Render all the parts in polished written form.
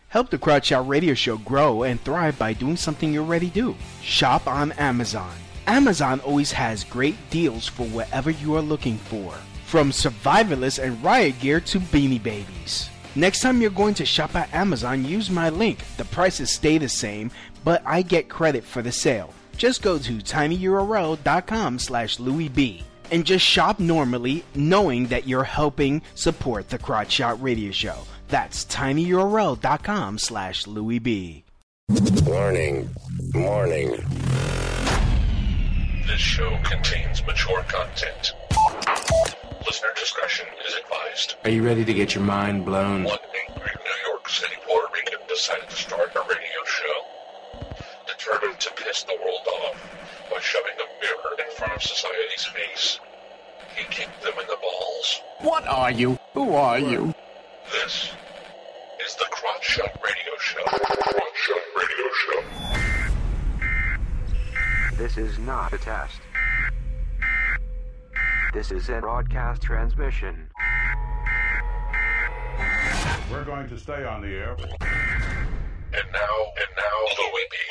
Help the Crotch Shot Radio Show grow and thrive by doing something you already do. Shop on Amazon. Amazon always has great deals for whatever you are looking for. From survivalists and riot gear to beanie babies. Next time you're going to shop at Amazon, use my link. The prices stay the same, but I get credit for the sale. Just go to tinyurl.com/LouisB and just shop normally, knowing that you're helping support the Crotch Shot Radio Show. That's tinyurl.com/LouisB. Warning. This show contains mature content. Listener discretion is advised. Are you ready to get your mind blown? One angry New York City Puerto Rican decided to start a radio show, determined to piss the world off by shoving a mirror in front of society's face. He kicked them in the balls. What are you? Who are you? This is the Crotch Shot Radio Show. Crotch Shot Radio Show. This is not a test. This is a broadcast transmission. We're going to stay on the air. And now, Louis B.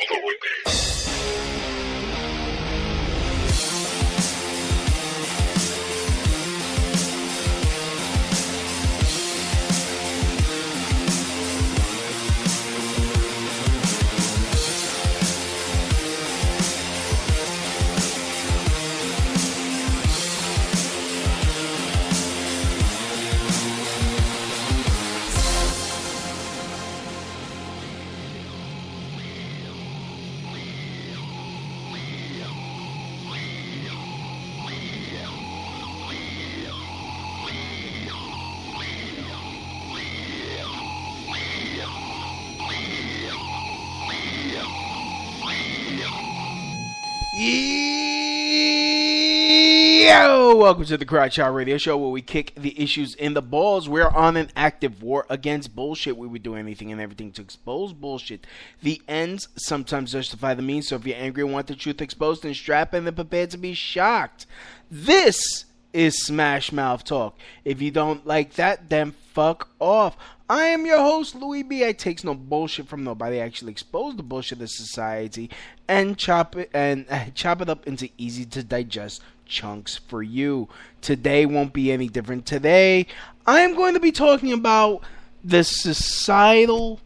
Yo, welcome to the Crotch Shot Radio Show, where we kick the issues in the balls. We're on an active war against bullshit. We would do anything and everything to expose bullshit. The ends sometimes justify the means, so if you're angry and want the truth exposed, then strap in and prepare to be shocked. This is Smash Mouth Talk. If you don't like that, then fuck off. I am your host, Louis B. I takes no bullshit from nobody. I actually expose the bullshit of society and chop it up into easy to digest chunks for you. Today won't be any different. Today, I am going to be talking about the societal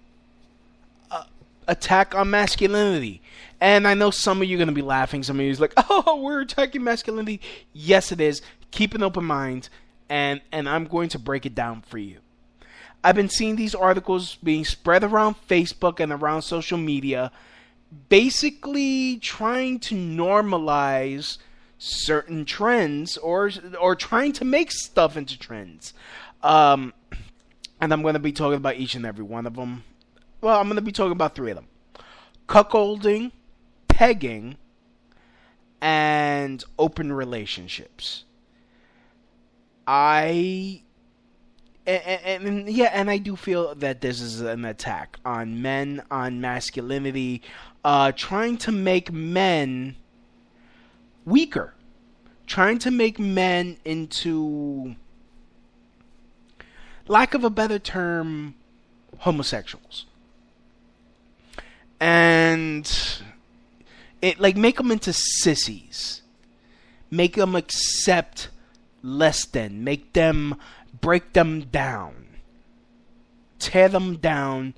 attack on masculinity. And I know some of you are going to be laughing. Some of you are like, oh, we're attacking masculinity. Yes, it is. Keep an open mind. And I'm going to break it down for you. I've been seeing these articles being spread around Facebook and around social media, basically trying to normalize certain trends or trying to make stuff into trends. And I'm going to be talking about each and every one of them. Well, I'm going to be talking about three of them. Cuckolding, pegging, and open relationships. And I do feel that this is an attack on men, on masculinity, trying to make men weaker, trying to make men into, lack of a better term, homosexuals. And make them into sissies, make them accept less than, break them down, tear them down,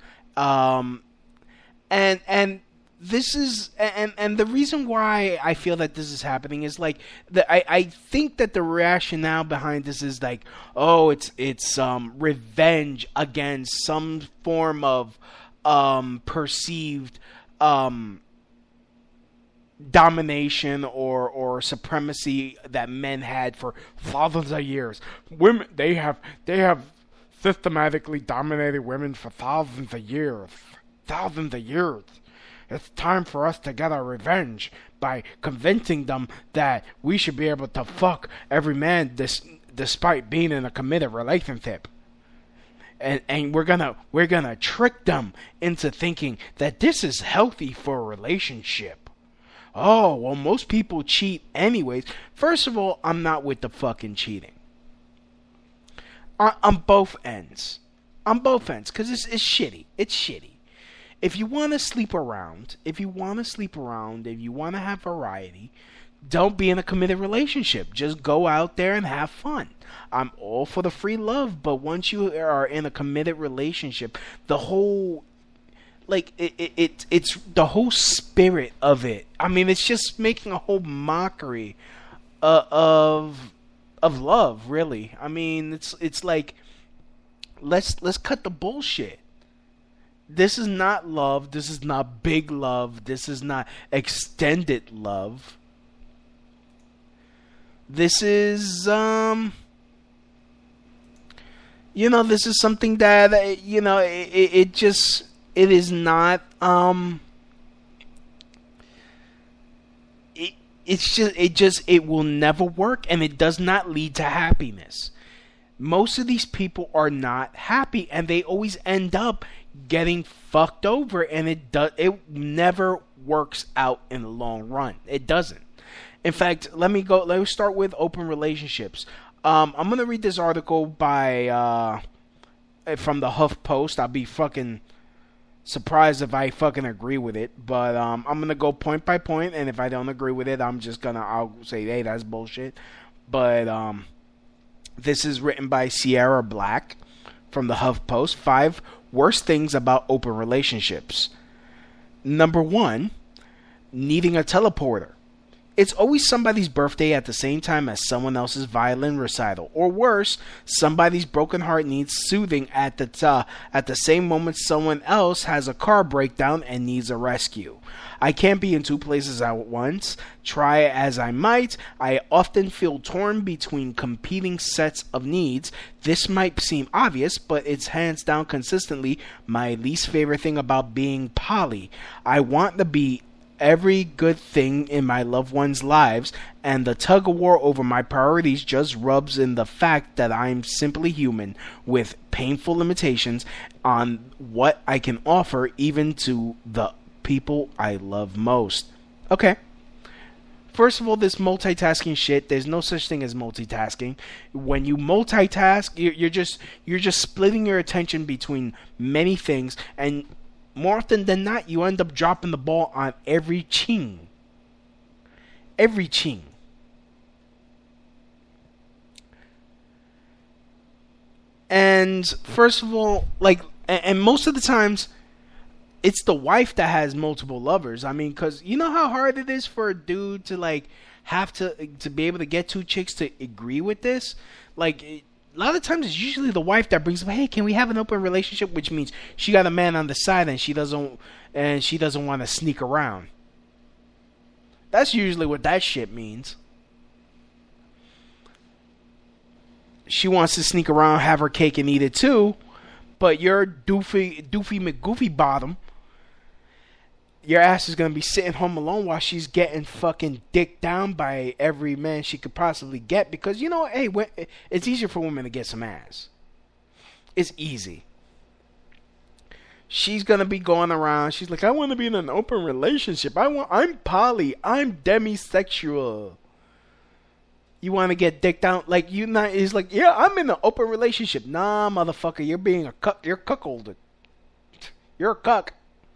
and this is, and the reason why I feel that this is happening is I think that the rationale behind this is it's revenge against some form of perceived domination or supremacy that men had for thousands of years. Women, they have systematically dominated women for thousands of years. It's time for us to get our revenge by convincing them that we should be able to fuck every man despite being in a committed relationship. And we're gonna trick them into thinking that this is healthy for a relationship. Oh, well, most people cheat anyways. First of all, I'm not with the fucking cheating. On both ends. on both ends, because it's shitty. It's shitty. If you want to sleep around, if you want to have variety, don't be in a committed relationship. Just go out there and have fun. I'm all for the free love, but once you are in a committed relationship, the whole, like, it's the whole spirit of it. I mean, it's just making a whole mockery of love, really. I mean, it's like, let's cut the bullshit. This is not love. This is not big love. This is not extended love. This is, this is something that, it is not, it will never work, and it does not lead to happiness. Most of these people are not happy, and they always end up getting fucked over, and it never works out in the long run. It doesn't. In fact, let me start with open relationships. I'm going to read this article by from the HuffPost. I'll be fucking surprised if I fucking agree with it, but I'm going to go point by point, and if I don't agree with it, I'll say, hey, that's bullshit. But this is written by Sierra Black from the HuffPost. 5 worst things about open relationships. Number 1, needing a teleporter. It's always somebody's birthday at the same time as someone else's violin recital. Or worse, somebody's broken heart needs soothing at the same moment someone else has a car breakdown and needs a rescue. I can't be in 2 places at once. Try as I might, I often feel torn between competing sets of needs. This might seem obvious, but it's hands down consistently my least favorite thing about being poly. I want to be every good thing in my loved ones' lives, and the tug of war over my priorities just rubs in the fact that I'm simply human with painful limitations on what I can offer even to the people I love most. Okay. First of all, this multitasking shit, there's no such thing as multitasking. When you multitask, you're just splitting your attention between many things, and more often than not, you end up dropping the ball on every ching. Every ching. And first of all, and most of the times, it's the wife that has multiple lovers. I mean, because you know how hard it is for a dude to, have to be able to get 2 chicks to agree with this? A lot of times it's usually the wife that brings up, hey, can we have an open relationship? Which means she got a man on the side and she doesn't want to sneak around. That's usually what that shit means. She wants to sneak around, have her cake and eat it too, but you're doofy McGoofy bottom. Your ass is going to be sitting home alone while she's getting fucking dicked down by every man she could possibly get. Because, hey, it's easier for women to get some ass. It's easy. She's going to be going around. She's like, I want to be in an open relationship. I'm poly. I'm demisexual. You want to get dicked down? He's like, yeah, I'm in an open relationship. Nah, motherfucker, you're being a cuck. You're cuckolded. You're a cuck.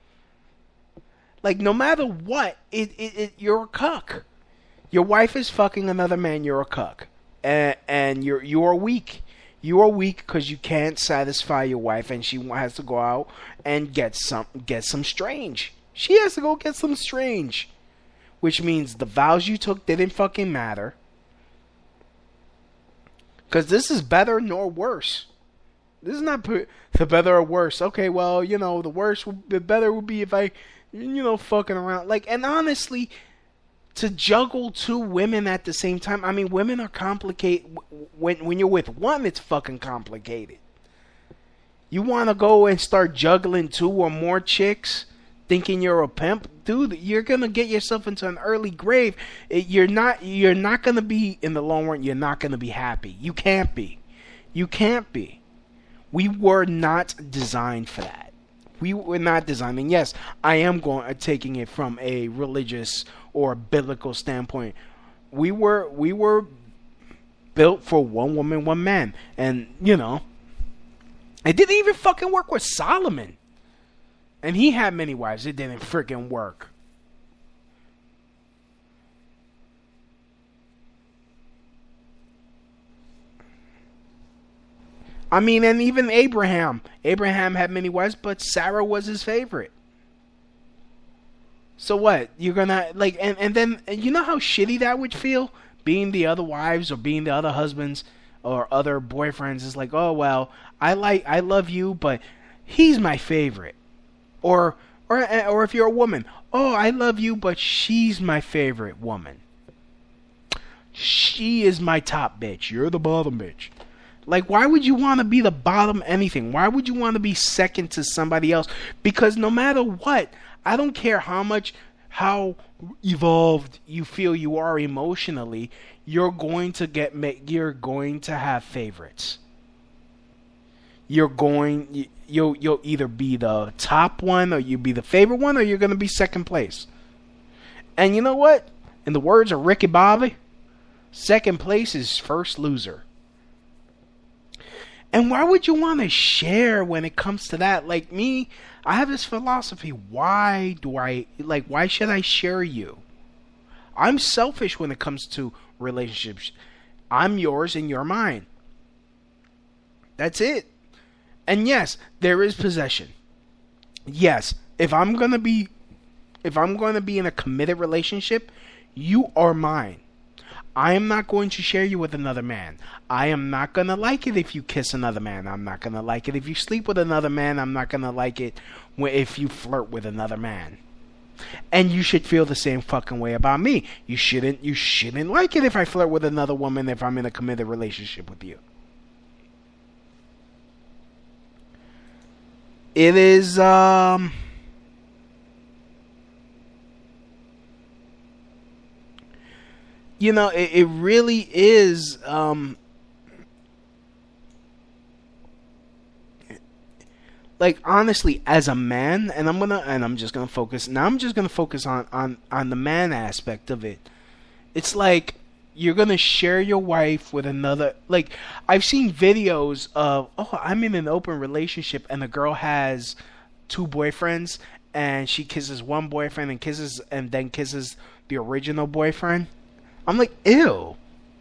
No matter what, you're a cuck. Your wife is fucking another man, you're a cuck. And you are weak. You are weak because you can't satisfy your wife, and she has to go out and get some strange. She has to go get some strange. Which means the vows you took didn't fucking matter. Because this is better nor worse. This is not the better or worse. Okay, well, the better would be if I, fucking around. And honestly, to juggle 2 women at the same time, I mean, women are complicated. When you're with one, it's fucking complicated. You want to go and start juggling 2 or more chicks, thinking you're a pimp? Dude, you're going to get yourself into an early grave. You're not going to be, in the long run, you're not going to be happy. You can't be. You can't be. We were not designed for that. We were not designed. And yes, I am taking it from a religious or biblical standpoint. We were built for one woman, one man. And, It didn't even fucking work with Solomon. And he had many wives. It didn't freaking work. I mean, and even Abraham. Abraham had many wives, but Sarah was his favorite. So what? You're gonna, like, and then, you know how shitty that would feel? Being the other wives or being the other husbands or other boyfriends is like, oh, well, I love you, but he's my favorite. Or if you're a woman, oh, I love you, but she's my favorite woman. She is my top bitch. You're the bottom bitch. Like, why would you want to be the bottom anything? Why would you want to be second to somebody else? Because no matter what, I don't care how evolved you feel you are emotionally, you're going to have favorites. You'll either be the top one, or you'll be the favorite one, or you're going to be second place. And you know what? In the words of Ricky Bobby, second place is first loser. And why would you want to share when it comes to that? Like me, I have this philosophy. Why should I share you? I'm selfish when it comes to relationships. I'm yours and you're mine. That's it. And yes, there is possession. Yes, if I'm going to be in a committed relationship, you are mine. I am not going to share you with another man. I am not going to like it if you kiss another man. I'm not going to like it if you sleep with another man. I'm not going to like it if you flirt with another man. And you should feel the same fucking way about me. You shouldn't like it if I flirt with another woman if I'm in a committed relationship with you. It is you know, it really is like, honestly, as a man, and I'm just gonna focus on the man aspect of it. It's like you're gonna share your wife with another. Like, I've seen videos of, oh, I'm in an open relationship and the girl has 2 boyfriends and she kisses one boyfriend and then kisses the original boyfriend. I'm like, ew.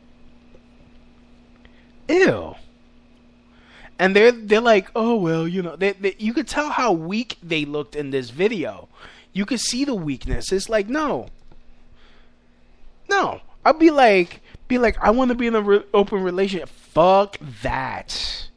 And they're like, oh, well, you know, you could tell how weak they looked in this video. You could see the weakness. It's like, no. I'd be like, I want to be in an open relationship. Fuck that.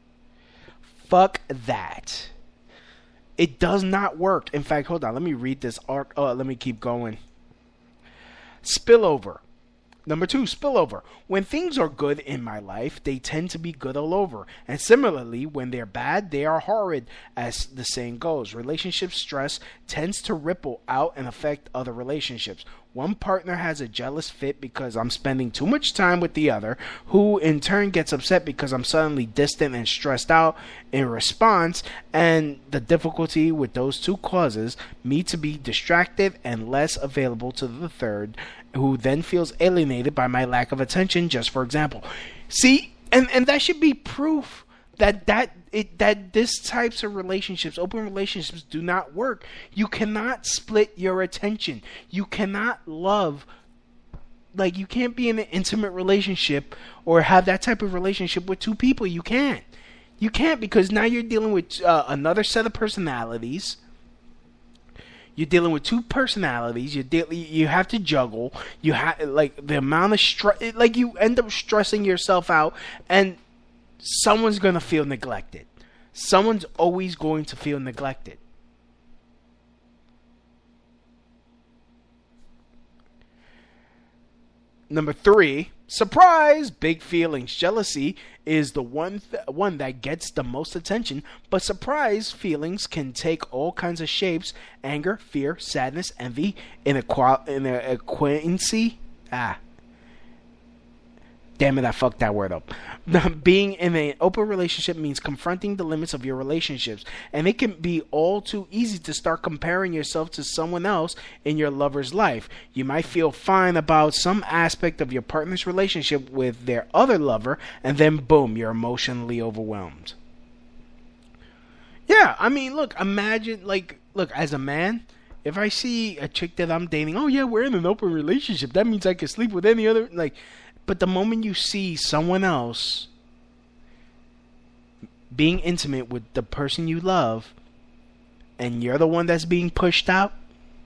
It does not work. In fact, hold on. Let me read this arc. Let me keep going. Spillover. Number 2, spillover. When things are good in my life, they tend to be good all over. And similarly, when they're bad, they are horrid, as the saying goes. Relationship stress tends to ripple out and affect other relationships. One partner has a jealous fit because I'm spending too much time with the other, who in turn gets upset because I'm suddenly distant and stressed out in response, and the difficulty with those two causes me to be distracted and less available to the third, who then feels alienated by my lack of attention, just for example. See, and that should be proof that this types of relationships, open relationships, do not work. You cannot split your attention. You cannot love, like, you can't be in an intimate relationship or have that type of relationship with 2 people. You can't, because now you're dealing with another set of personalities. You're dealing with 2 personalities. You have to juggle. You have, like, the amount of stress. Like, you end up stressing yourself out, and someone's gonna feel neglected. Someone's always going to feel neglected. Number 3, surprise, big feelings. Jealousy is the one that gets the most attention, but surprise feelings can take all kinds of shapes: anger, fear, sadness, envy, inadequacy. Damn it, I fucked that word up. Being in an open relationship means confronting the limits of your relationships, and it can be all too easy to start comparing yourself to someone else in your lover's life. You might feel fine about some aspect of your partner's relationship with their other lover, and then boom, you're emotionally overwhelmed. Yeah, I mean, look, imagine, like, look, as a man, if I see a chick that I'm dating, oh yeah, we're in an open relationship. That means I can sleep with any other, like, but the moment you see someone else being intimate with the person you love, and you're the one that's being pushed out,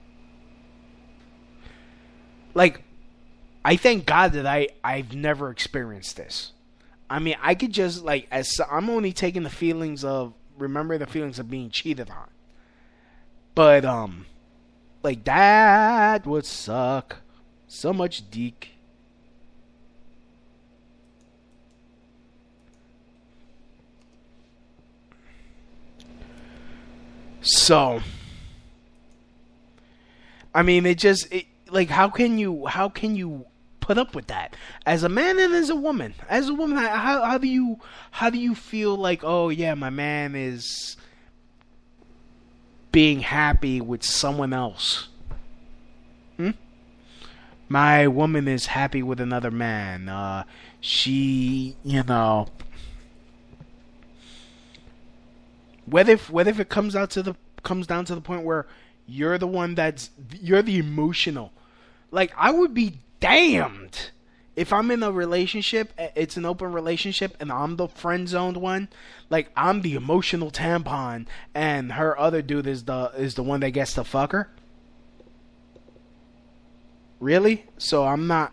like, I thank God that I've never experienced this. I mean, I could just, like, I'm only taking the feelings of, remember the feelings of being cheated on. But, like, that would suck. So much deek. So, I mean, like, how can you put up with that as a man and as a woman? As a woman, how do you feel like, oh yeah, my man is being happy with someone else? My woman is happy with another man. She, What if it comes down to the point where you're the one you're the emotional. Like, I would be damned if I'm in a relationship, it's an open relationship, and I'm the friend zoned one. Like, I'm the emotional tampon, and her other dude is the one that gets to fuck her. Really? So I'm not.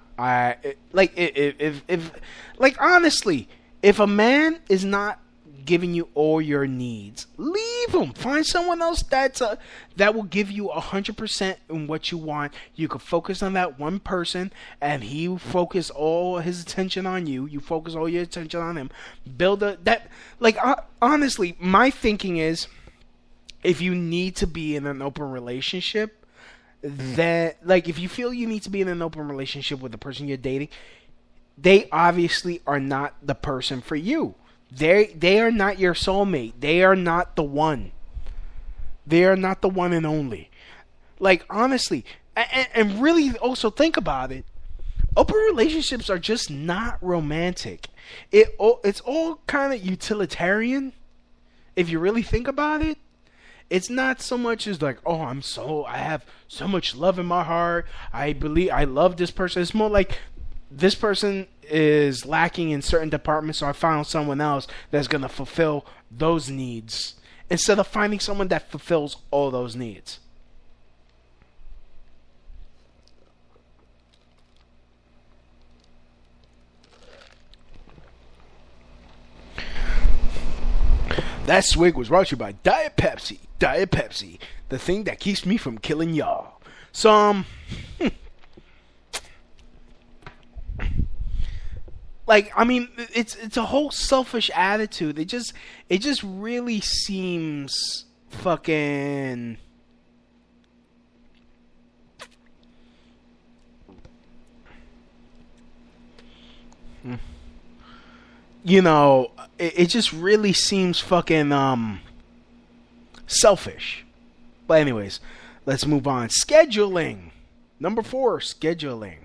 Like, honestly, if a man is not giving you all your needs, leave him. Find someone else that will give you 100% in what you want. You can focus on that one person, and he will focus all his attention on you. You focus all your attention on him. Honestly, my thinking is, if you need to be in an open relationship, if you feel you need to be in an open relationship with the person you're dating, they obviously are not the person for you. They are not your soulmate. They are not the one. They are not the one and only. Like, honestly, and really also think about it. Open relationships are just not romantic. It's all kind of utilitarian. If you really think about it, it's not so much as like, oh, I have so much love in my heart. I love this person. It's more like, this person is lacking in certain departments, so I found someone else that's going to fulfill those needs, instead of finding someone that fulfills all those needs. That swig was brought to you by Diet Pepsi. Diet Pepsi, the thing that keeps me from killing y'all. So, like, I mean, it's a whole selfish attitude. It just really seems fucking. It just really seems fucking selfish. But anyways, let's move on. Scheduling. Number 4, scheduling.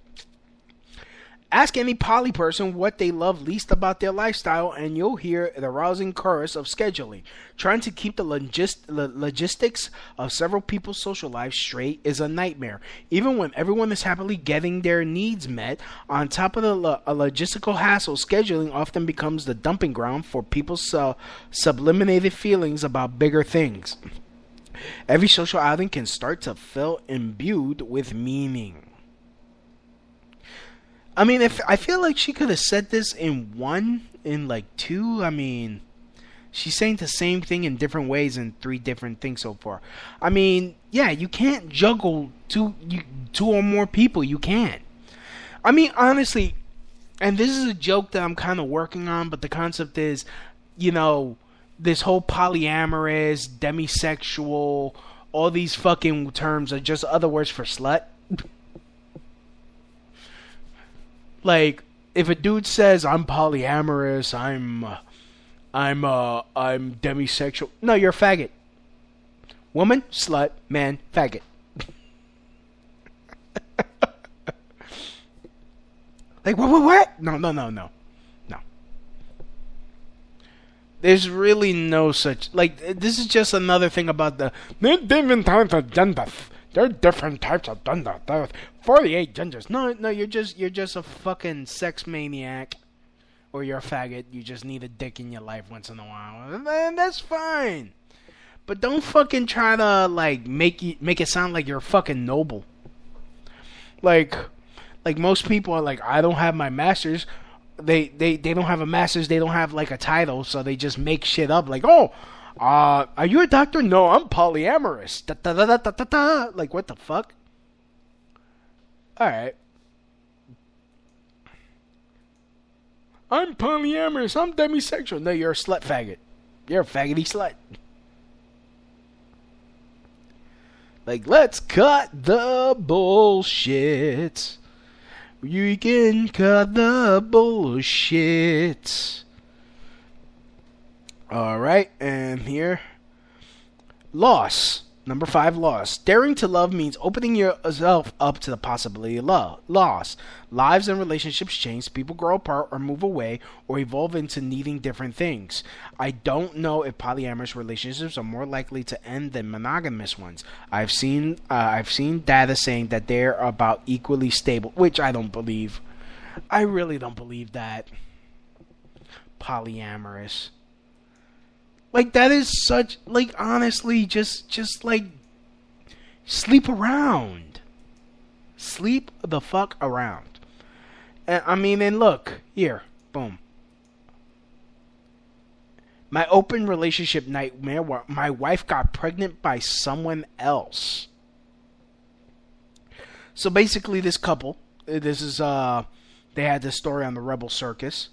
Ask any poly person what they love least about their lifestyle, and you'll hear the rousing chorus of scheduling. Trying to keep the logistics of several people's social lives straight is a nightmare. Even when everyone is happily getting their needs met, on top of the logistical hassle, scheduling often becomes the dumping ground for people's sublimated feelings about bigger things. Every social outing can start to feel imbued with meaning. I mean, I feel like she could have said this in 2. I mean, she's saying the same thing in different ways in 3 different things so far. I mean, yeah, you can't juggle two or more people. You can't. I mean, honestly, and this is a joke that I'm kind of working on, but the concept is, this whole polyamorous, demisexual, all these fucking terms are just other words for slut. Like, if a dude says I'm polyamorous, I'm demisexual. No, you're a faggot. Woman, slut, man, faggot. Like, what? No. There's really no such this is just another thing about there are different types of genders. There are different types of gender. There are 48 genders. No, you're just a fucking sex maniac, or you're a faggot. You just need a dick in your life once in a while, and that's fine. But don't fucking try to make it sound like you're fucking noble. Like most people are like, I don't have my master's. They don't have a master's. They don't have like a title, so they just make shit up. Like, oh, are you a doctor? No, I'm polyamorous. Da, da, da, da, da, da. Like, what the fuck? All right. I'm polyamorous. I'm demisexual. No, you're a slut faggot. You're a faggoty slut. Like, let's cut the bullshit. You can cut the bullshit. Alright, and here. Loss. Number 5, loss. Daring to love means opening yourself up to the possibility of loss. Lives and relationships change. People grow apart or move away or evolve into needing different things. I don't know if polyamorous relationships are more likely to end than monogamous ones. I've seen data saying that they're about equally stable, which I don't believe. I really don't believe that. Polyamorous. Like, that is such, like, honestly, just like, sleep around. Sleep the fuck around. And, I mean, and look, here, boom. My open relationship nightmare where my wife got pregnant by someone else. So, basically, this couple, this is, they had this story on the Rebel Circus.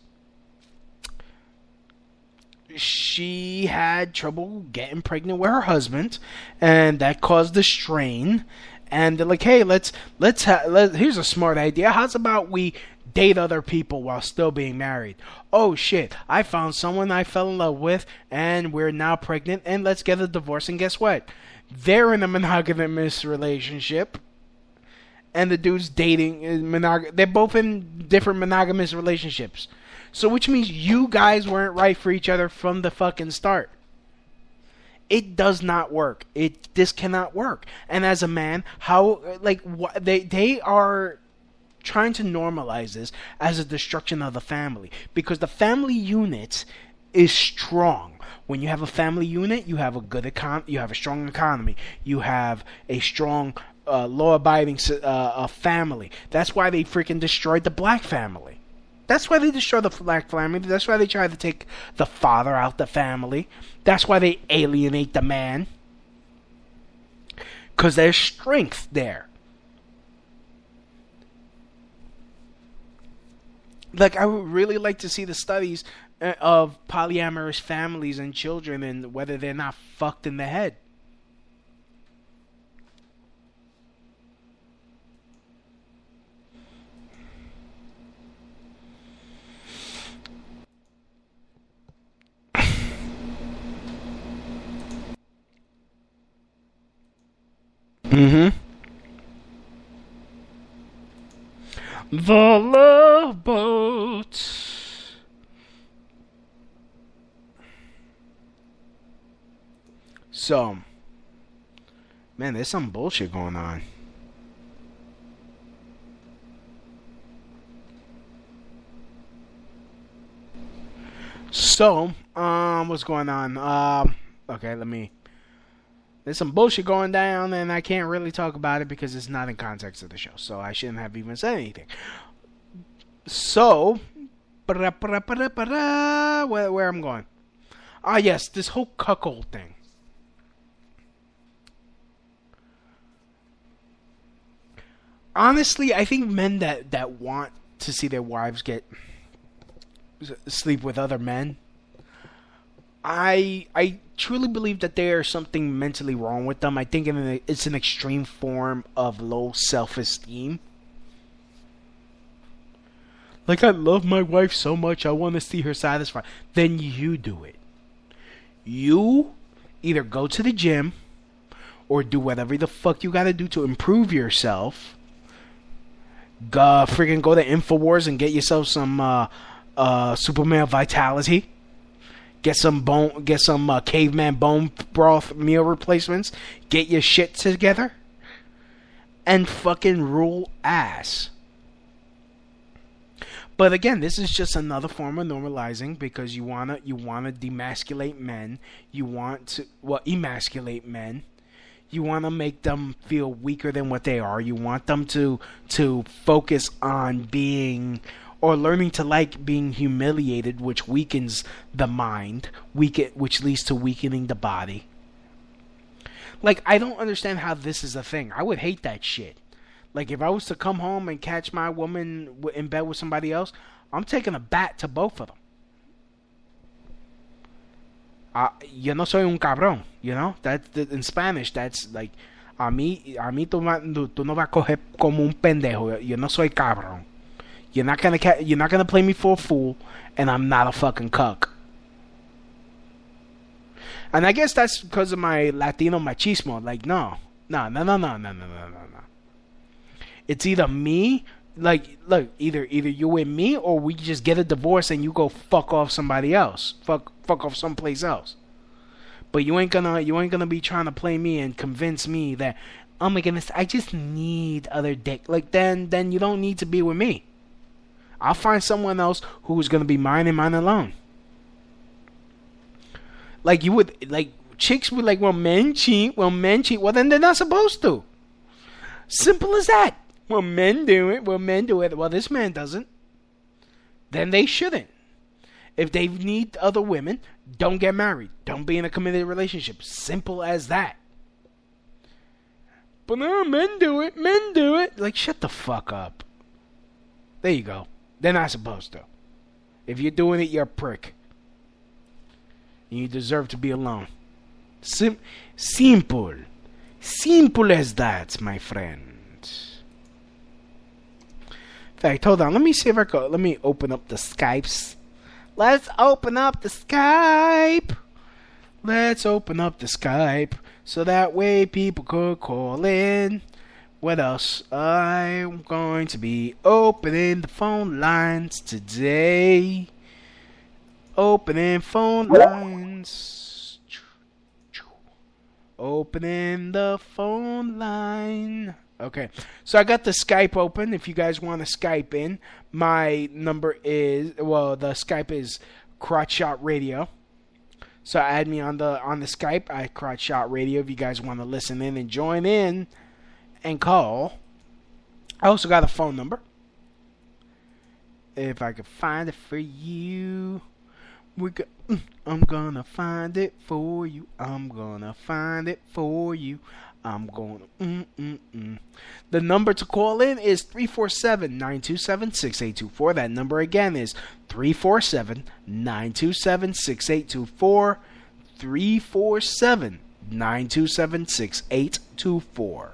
She had trouble getting pregnant with her husband, and that caused the strain. And they're like, "Hey, let's here's a smart idea. How's about we date other people while still being married? Oh shit, I found someone I fell in love with, and we're now pregnant. And let's get a divorce. And guess what? They're in a monogamous relationship, and the dude's dating they're both in different monogamous relationships." So which means you guys weren't right for each other from the fucking start. It does not work. This cannot work. And as a man, they are trying to normalize this as a destruction of the family, because the family unit is strong. When you have a family unit, you have you have a strong economy. You have a strong law-abiding family. That's why they freaking destroyed the black family. That's why they destroy the black family. That's why they try to take the father out the family. That's why they alienate the man. Because there's strength there. Like, I would really like to see the studies of polyamorous families and children and whether they're not fucked in the head. Mm-hmm. The Love Boat. So, man, there's some bullshit going on. So, what's going on? Okay, there's some bullshit going down, and I can't really talk about it because it's not in context of the show, so I shouldn't have even said anything. So, where I'm going? Ah, yes, this whole cuckold thing. Honestly, I think men that want to see their wives sleep with other men, I truly believe that there's something mentally wrong with them. I think it's an extreme form of low self-esteem. Like, I love my wife so much, I want to see her satisfied. Then you do it. You either go to the gym or do whatever the fuck you gotta do to improve yourself. Freaking go to InfoWars and get yourself some Superman Vitality. Get some caveman bone broth meal replacements. Get your shit together. And fucking rule ass. But again, this is just another form of normalizing because you wanna demasculate men. You want to emasculate men. You want to make them feel weaker than what they are. You want them to focus on being or learning to like being humiliated, which weakens the mind, which leads to weakening the body. Like, I don't understand how this is a thing. I would hate that shit. Like, if I was to come home and catch my woman in bed with somebody else, I'm taking a bat to both of them. Yo no soy un cabrón, you know? That's in Spanish. That's like, a mí tú no vas a coger como un pendejo. Yo no soy cabrón. You're not gonna play me for a fool, and I'm not a fucking cuck. And I guess that's because of my Latino machismo. Like, no. It's either me, like, look, either you with me, or we just get a divorce and you go fuck off somebody else, fuck off someplace else. But you ain't gonna be trying to play me and convince me that, oh my goodness, I just need other dick. Like, then you don't need to be with me. I'll find someone else who's gonna be mine and mine alone. Like, you would, like, chicks would like, well, men cheat. Well, then they're not supposed to. Simple as that. Well, men do it. Well, this man doesn't. Then they shouldn't. If they need other women, don't get married. Don't be in a committed relationship. Simple as that. But no, men do it. Like, shut the fuck up. There you go. They're not supposed to. If you're doing it, you're a prick. And you deserve to be alone. Simple. Simple as that, my friend. In fact, hold on. Let me see if I can. Let me open up the Skypes. Let's open up the Skype. So that way people could call in. What else? I'm going to be opening the phone lines today. Opening phone lines. Opening the phone line. Okay, so I got the Skype open. If you guys want to Skype in, my number is, well, the Skype is Crotch Shot Radio. So add me on the Skype at Crotch Shot Radio if you guys want to listen in and join in and call. I also got a phone number. If I can find it for you. I'm gonna find it for you. The number to call in is 347-927-6824. That number again is 347-927-6824. 347-927-6824.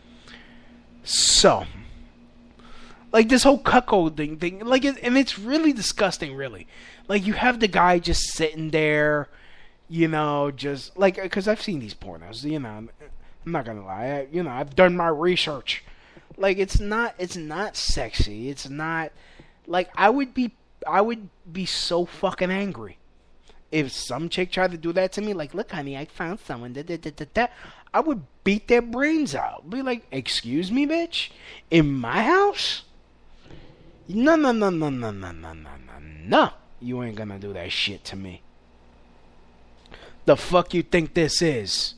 So, like, this whole cuckolding thing, like, and it's really disgusting, really. Like, you have the guy just sitting there, you know, just, like, because I've seen these pornos, you know, I'm not gonna lie, I've done my research. Like, it's not sexy, it's not, like, I would be so fucking angry if some chick tried to do that to me, like, look, honey, I found someone, I would beat their brains out, be like, excuse me, bitch, in my house? No. You ain't gonna do that shit to me. The fuck you think this is?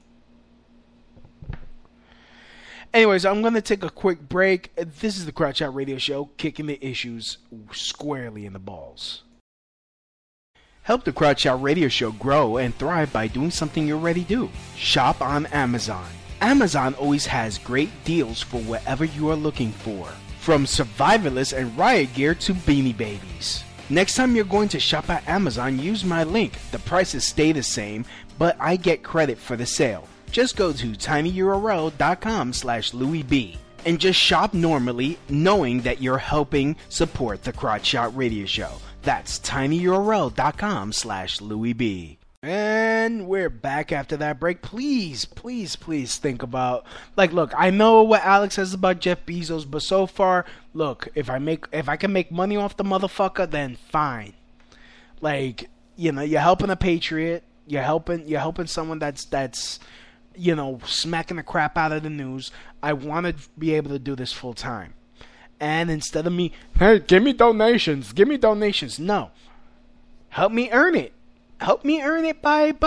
Anyways, I'm gonna take a quick break. This is the Crotch Out Radio Show, kicking the issues squarely in the balls. Help the Crotch Out Radio Show grow and thrive by doing something you already do. Shop on Amazon. Amazon always has great deals for whatever you are looking for. From survivalists and riot gear to beanie babies. Next time you're going to shop at Amazon, use my link. The prices stay the same, but I get credit for the sale. Just go to tinyurl.com/LouisB and just shop normally, knowing that you're helping support the Crotch Shot Radio Show. That's tinyurl.com/LouisB. And we're back after that break. Please think about, like, look, I know what Alex says about Jeff Bezos, but so far, look, if I can make money off the motherfucker, then fine. Like, you're helping a patriot. You're helping someone that's smacking the crap out of the news. I want to be able to do this full time. And instead of me, hey, give me donations. No. Help me earn it. Help me earn it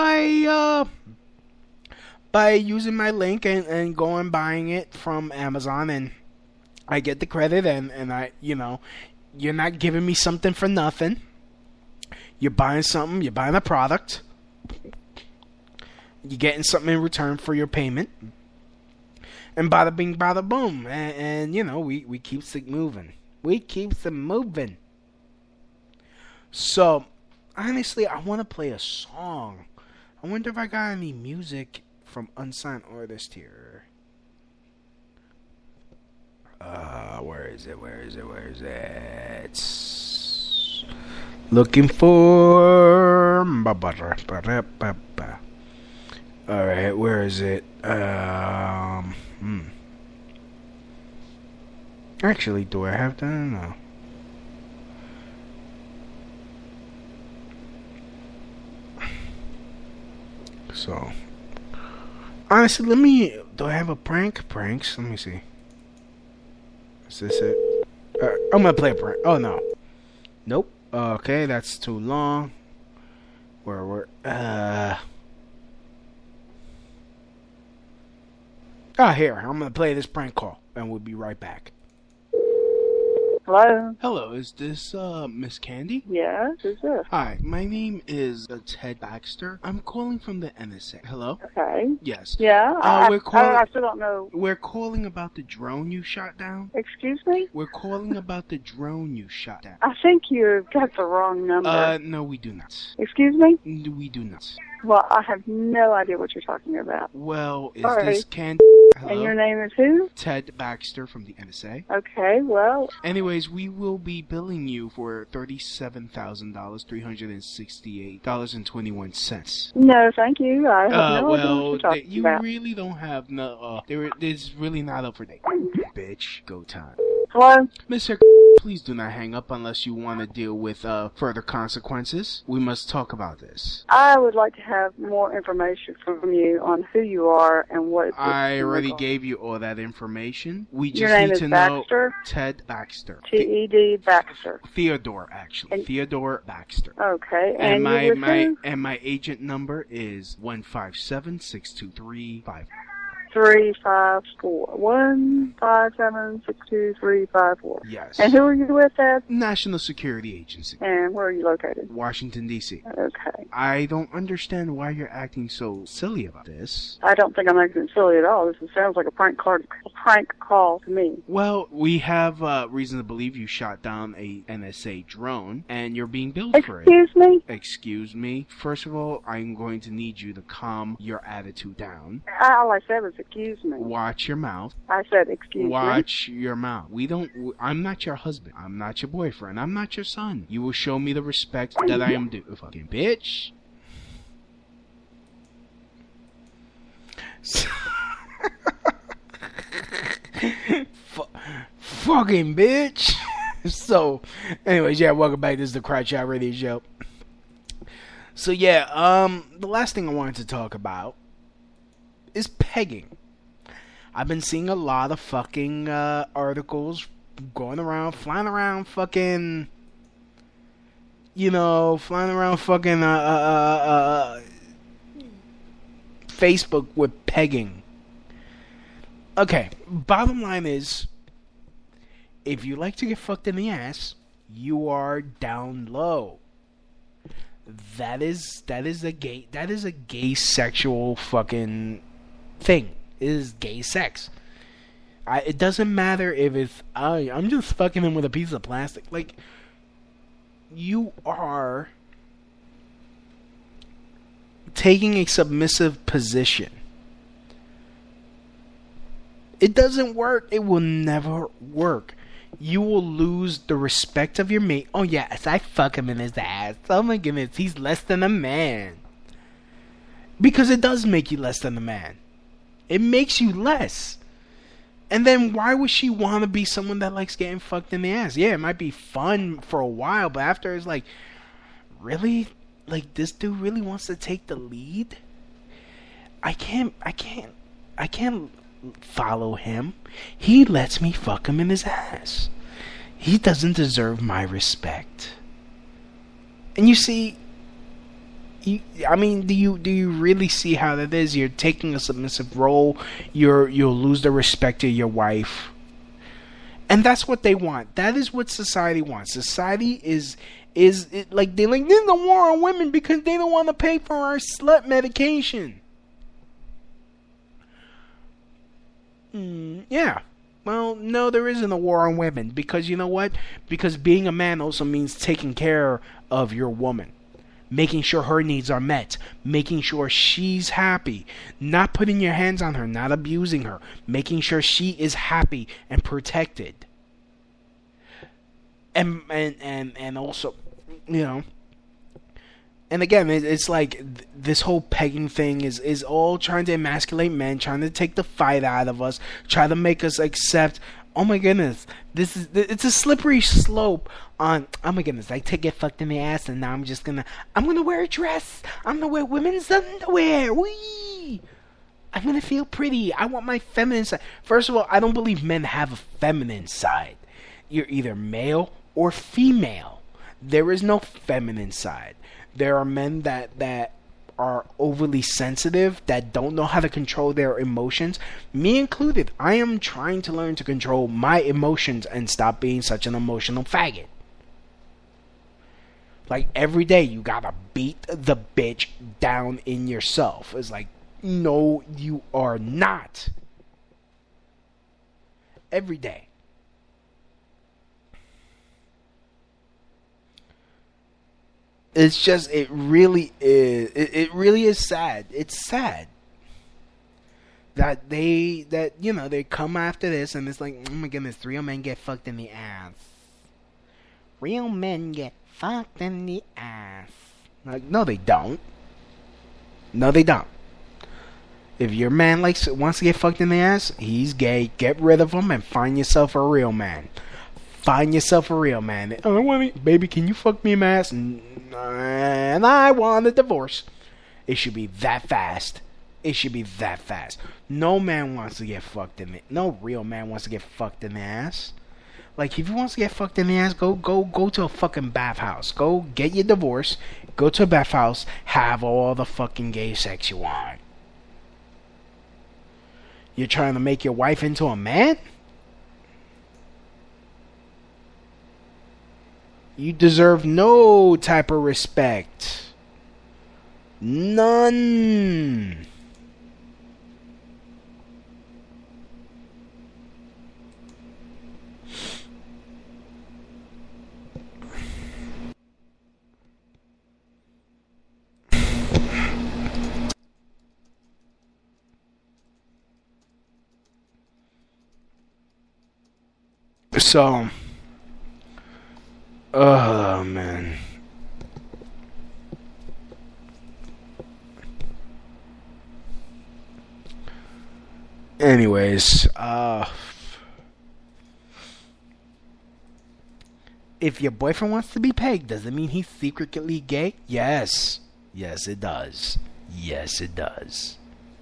by using my link and going buying it from Amazon, and I get the credit, and I, you're not giving me something for nothing. You're buying something, you're buying a product. You're getting something in return for your payment. And bada bing, bada boom. And we keep it moving. We keep it moving. So, honestly, I want to play a song. I wonder if I got any music from unsigned artist here. Where is it? Looking for... Alright, where is it? Actually, do I have that? No. So, honestly, do I have a pranks? Let me see. Is this it? I'm gonna play a prank. Oh, no. Nope. Okay, that's too long. Here, I'm gonna play this prank call, and we'll be right back. Hello? Hello, is this, Miss Candy? Yes, who's this? Hi, my name is Ted Baxter. I'm calling from the NSA. Hello? Okay. Yes. Yeah, I still don't know. We're calling about the drone you shot down. Excuse me? We're calling about the drone you shot down. I think you've got the wrong number. No, we do not. Excuse me? We do not. Well, I have no idea what you're talking about. Well, is Sorry. this Candy? Hello? And your name is who? Ted Baxter from the NSA. Okay, well... Anyways, we will be billing you for $37,000, $368.21. No, thank you. I have no idea what you're talking you about. really don't have no... It's really not up for date. Bitch, go time. Hello? Mr. Please do not hang up unless you want to deal with further consequences. We must talk about this. I would like to have more information from you on who you are and what... I already gave you all that information. We Your just name need is to Baxter? know... Ted Baxter. T-E-D Baxter. Theodore, actually. Theodore Baxter. Okay, And you with who? my agent number is 157-623-5. 354 157-623-54. Yes. And who are you with, Ed? National Security Agency. And where are you located? Washington, D.C. Okay. I don't understand why you're acting so silly about this. I don't think I'm acting silly at all. This sounds like a prank call to me. Well, we have reason to believe you shot down a NSA drone, and you're being billed for it. Excuse me? Excuse me? First of all, I'm going to need you to calm your attitude down. All I said was excuse me. Watch your mouth. I said excuse me. Watch your mouth. I'm not your husband. I'm not your boyfriend. I'm not your son. You will show me the respect that I am due. Fucking bitch. Fucking bitch. So, anyways, yeah, welcome back. This is the Cry Chat Radio Show. So, yeah, the last thing I wanted to talk about is pegging. I've been seeing a lot of fucking articles going around, flying around fucking, Facebook with pegging. Okay, bottom line is, if you like to get fucked in the ass, you are down low. That is a gay sexual fucking thing. It is gay sex. It doesn't matter if it's I'm just fucking him with a piece of plastic. Like, you are taking a submissive position. It doesn't work. It will never work. You will lose the respect of your mate. Oh yes, I fuck him in his ass. Oh my goodness, he's less than a man. Because it does make you less than a man. It makes you less. And then why would she want to be someone that likes getting fucked in the ass? Yeah, it might be fun for a while, but after it's like, really? like, this dude really wants to take the lead. I can't follow him. He lets me fuck him in his ass. He doesn't deserve my respect. And you see, do you really see how that is? You're taking a submissive role. You'll lose the respect of your wife. And that's what they want. That is what society wants. Society is like, they're like, there's a war on women because they don't want to pay for our slut medication. Yeah. Well, no, there isn't a war on women, because you know what? Because being a man also means taking care of your woman, making sure her needs are met, making sure she's happy, not putting your hands on her, not abusing her, making sure she is happy and protected. And also, you know, and again, it's like this whole pegging thing is all trying to emasculate men, trying to take the fight out of us, try to make us accept. Oh my goodness, it's a slippery slope on. Oh my goodness, I get fucked in the ass, and now I'm gonna wear a dress. I'm gonna wear women's underwear. Wee! I'm gonna feel pretty. I want my feminine side. First of all, I don't believe men have a feminine side. You're either male or female. There is no feminine side. There are men that are overly sensitive, that don't know how to control their emotions. Me included. I am trying to learn to control my emotions and stop being such an emotional faggot. Like, every day you gotta beat the bitch down in yourself. It's like, no, you are not. Every day. It's just, it really is sad. It's sad that they come after this, and it's like, oh my goodness, real men get fucked in the ass. Real men get fucked in the ass. Like, no, they don't. No, they don't. If your man wants to get fucked in the ass, he's gay. Get rid of him and find yourself a real man. Find yourself a real man. Oh, I want to, baby, can you fuck me in my ass? And I want a divorce. It should be that fast. It should be that fast. No man wants to get fucked in the. No real man wants to get fucked in the ass. Like, if he wants to get fucked in the ass, go to a fucking bathhouse. Go get your divorce. Go to a bathhouse. Have all the fucking gay sex you want. You're trying to make your wife into a man? You deserve no type of respect. None. So, oh man. Anyways, if your boyfriend wants to be pegged, does it mean he's secretly gay? Yes. Yes, it does. Yes, it does.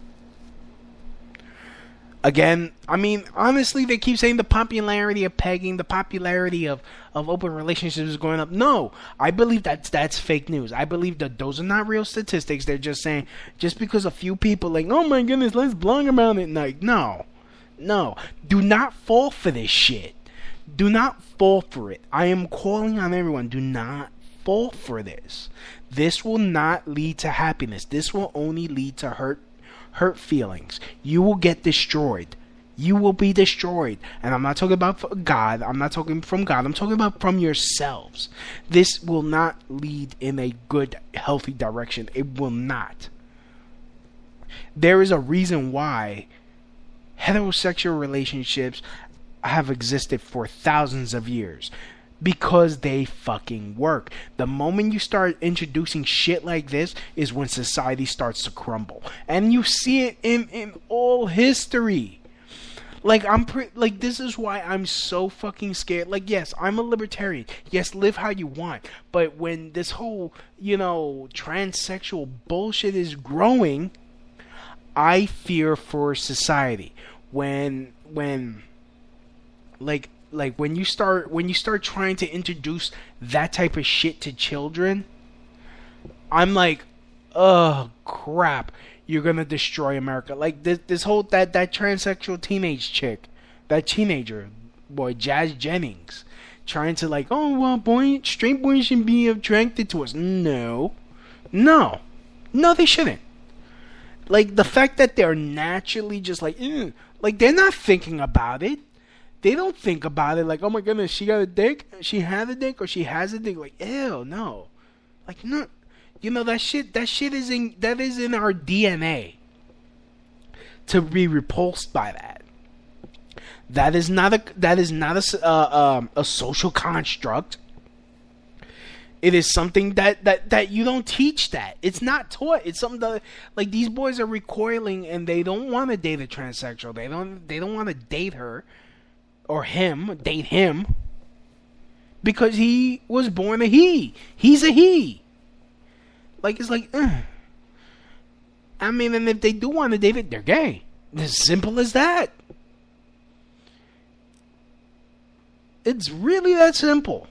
Again, I mean, honestly, they keep saying the popularity of pegging, the popularity of open relationships is going up. No, I believe that's fake news. I believe that those are not real statistics. They're just saying, just because a few people like, oh my goodness, let's blog about it. Like, no. Do not fall for this shit. Do not fall for it. I am calling on everyone. Do not fall for this. This will not lead to happiness. This will only lead to hurt feelings. You will get destroyed. You will be destroyed. And I'm not talking about God. I'm not talking from God. I'm talking about from yourselves. This will not lead in a good, healthy direction. It will not. There is a reason why heterosexual relationships have existed for thousands of years. Because they fucking work. The moment you start introducing shit like this is when society starts to crumble. And you see it in all history. Like, this is why I'm so fucking scared. Like, yes, I'm a libertarian. Yes, live how you want. But when this whole, transsexual bullshit is growing, I fear for society. When you start trying to introduce that type of shit to children, I'm like, oh crap, you're gonna destroy America. Like this whole that transsexual teenage chick, that teenager boy, Jazz Jennings, trying to straight boys should be attracted to us. No, they shouldn't. Like, the fact that they're naturally just like they're not thinking about it. They don't think about it like, oh my goodness, she got a dick, she had a dick, or she has a dick. Like, ew, no. Like, no. That shit is in our DNA. To be repulsed by that. That is not a social construct. It is something that you don't teach that. It's not taught. It's something that, like, these boys are recoiling and they don't want to date a transsexual. They don't want to date her or date him because he was born a he. He's a he. Like, it's like, I mean, and if they do want to date it, they're gay. As simple as that. It's really that simple.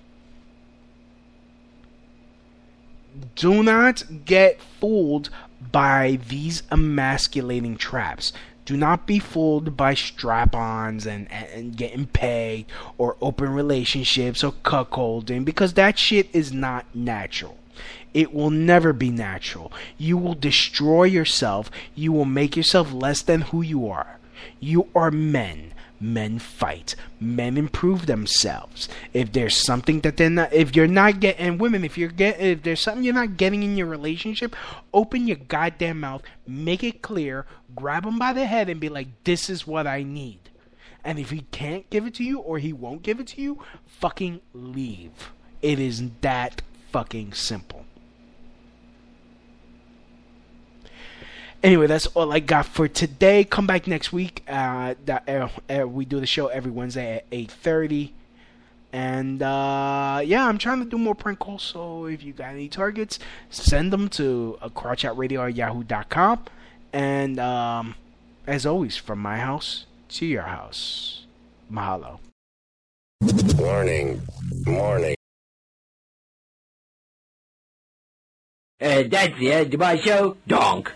Do not get fooled by these emasculating traps. Do not be fooled by strap-ons and getting paid or open relationships or cuckolding, because that shit is not natural. It will never be natural. You will destroy yourself. You will make yourself less than who you are. You are men. Men fight. Men improve themselves. If there's something that they're not, if you're not getting, and women, if there's something you're not getting in your relationship, open your goddamn mouth, make it clear, grab him by the head and be like, this is what I need. And if he can't give it to you or he won't give it to you, fucking leave. It is that fucking simple. Anyway, that's all I got for today. Come back next week. We do the show every Wednesday at 8:30. And, I'm trying to do more prank calls. So if you got any targets, send them to crotchoutradio@yahoo.com. And, as always, from my house to your house. Mahalo. Warning. That's the end of my show. Donk.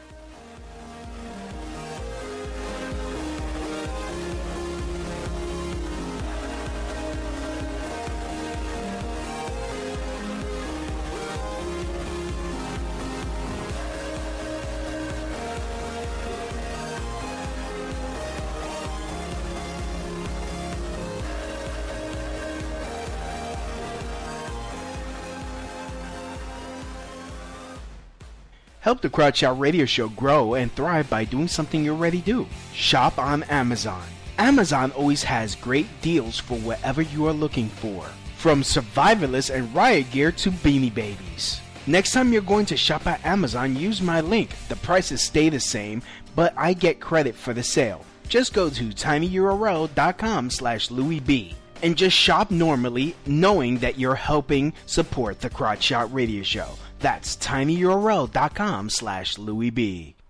Help the Crotch Out Radio Show grow and thrive by doing something you already do. Shop on Amazon. Amazon always has great deals for whatever you are looking for. From survivalists and riot gear to beanie babies. Next time you're going to shop at Amazon, use my link. The prices stay the same, but I get credit for the sale. Just go to tinyurl.com/LouisB and just shop normally, knowing that you're helping support the Crotch Shot Radio Show. That's tinyurl.com/LouisB.